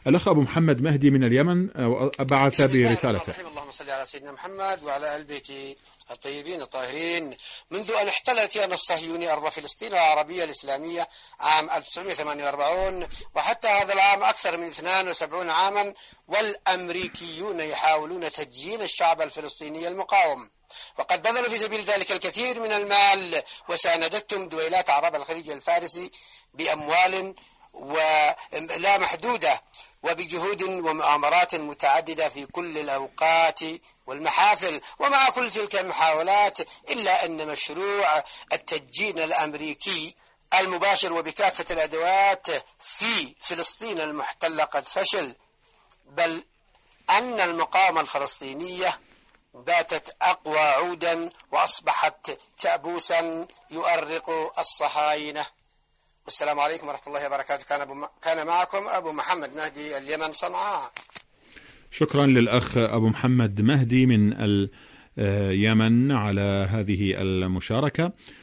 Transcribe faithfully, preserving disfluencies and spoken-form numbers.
الأخ أبو محمد مهدي من اليمن بعث برسالته. اللهم صل على سيدنا محمد وعلى آل بيته الطيبين الطاهرين. منذ أن احتل الكيان الصهيوني أرض فلسطين العربية الإسلامية عام ألف وتسعمائة وثمانية وأربعين وحتى هذا العام أكثر من اثنين وسبعين عاما، والأمريكيون يحاولون تدجين الشعب الفلسطيني المقاوم، وقد بذلوا في سبيل ذلك الكثير من المال، وساندتهم دويلات عرب الخليج الفارسي بأموال ولا محدودة وبجهود ومؤامرات متعددة في كل الأوقات والمحافل. ومع كل تلك المحاولات إلا أن مشروع التدجين الأمريكي المباشر وبكافة الأدوات في فلسطين المحتلة قد فشل، بل أن المقاومة الفلسطينية باتت أقوى عودا وأصبحت كابوسا يؤرق الصهاينة. والسلام عليكم ورحمة الله وبركاته. كان, أبو م... كان معكم أبو محمد مهدي، اليمن، صنعاء. شكرا للأخ أبو محمد مهدي من اليمن على هذه المشاركة.